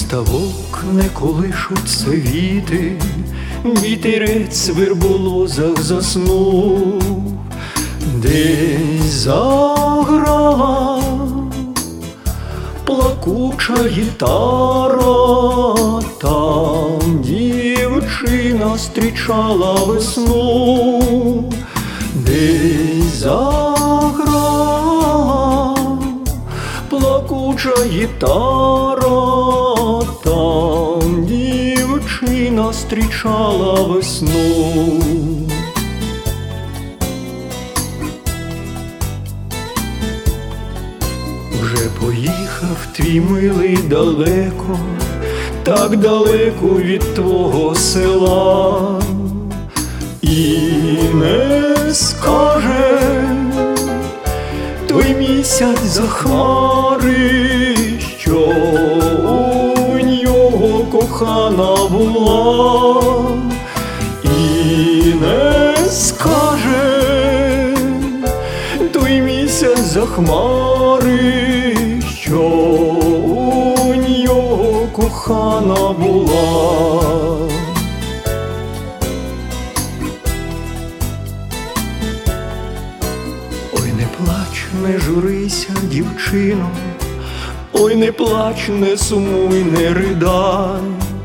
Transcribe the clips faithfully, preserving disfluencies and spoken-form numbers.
ставок не колишуться віти, вітерець в верболозах заснув. Десь заграла плакуча гітара, там дівчина зустрічала весну. Десь заграла плакуча гітара, там дівчина зустрічала весну. Вже поїхав твій милий далеко, так далеко від твого села, і не скаже той місяць за хмари, що у нього кохана була. І не скаже той місяць за хмари, що у нього кохана була. Ой, не плач, не журися, дівчино, ой, не плач, не сумуй, не ридай.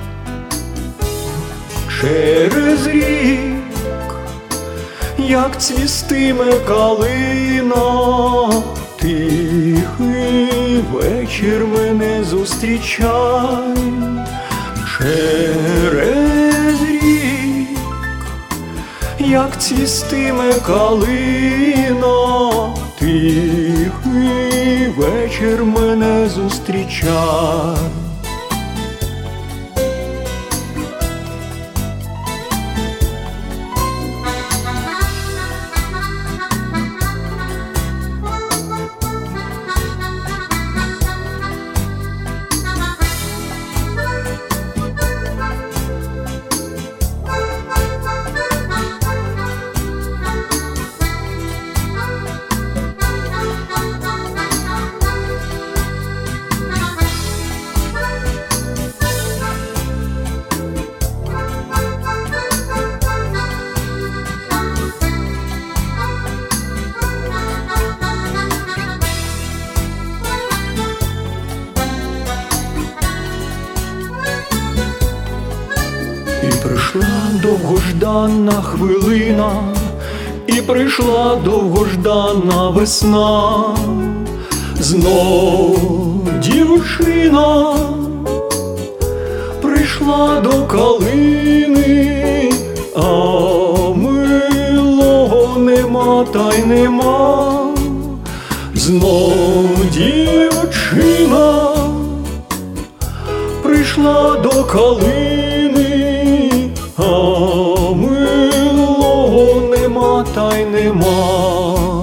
Через рік, як цвістиме калина, тихий вечір мене зустрічай. Через рік, як цвістиме калина, тихий вечір мене зустрічай. І прийшла довгожданна хвилина, і прийшла довгожданна весна. Знов дівчина прийшла до калини, а милого нема та й нема. Знов дівчина прийшла до калини, а милого нема та й нема.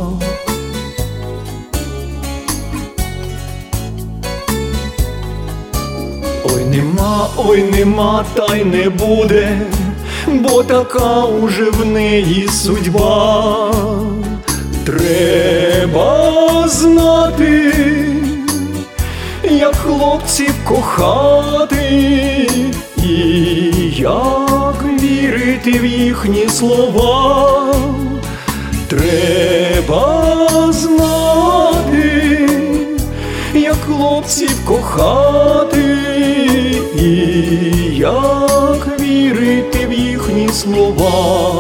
Ой, нема, ой, нема та й не буде, бо така уже в неї судьба. Треба знати, як хлопців кохати, і як вірити в їхні слова. Треба знати, як хлопців кохати, і як вірити в їхні слова.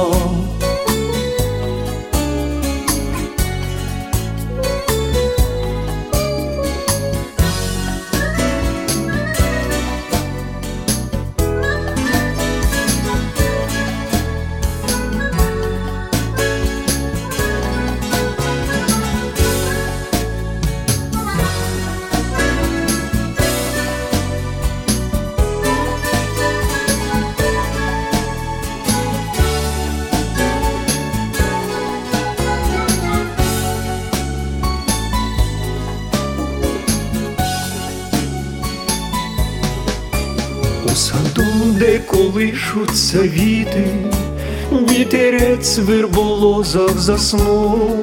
У саду, де колишуться віти, вітерець в верболозах заснув.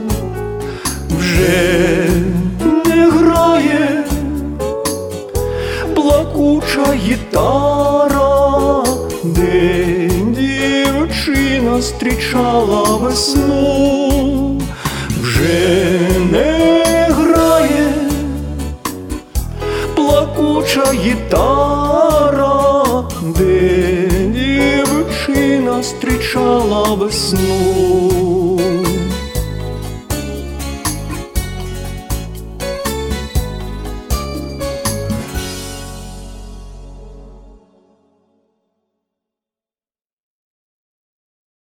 Вже не грає плакуча зустрічала весну, вже не грає плакуча гітара, де дівчина зустрічала весну.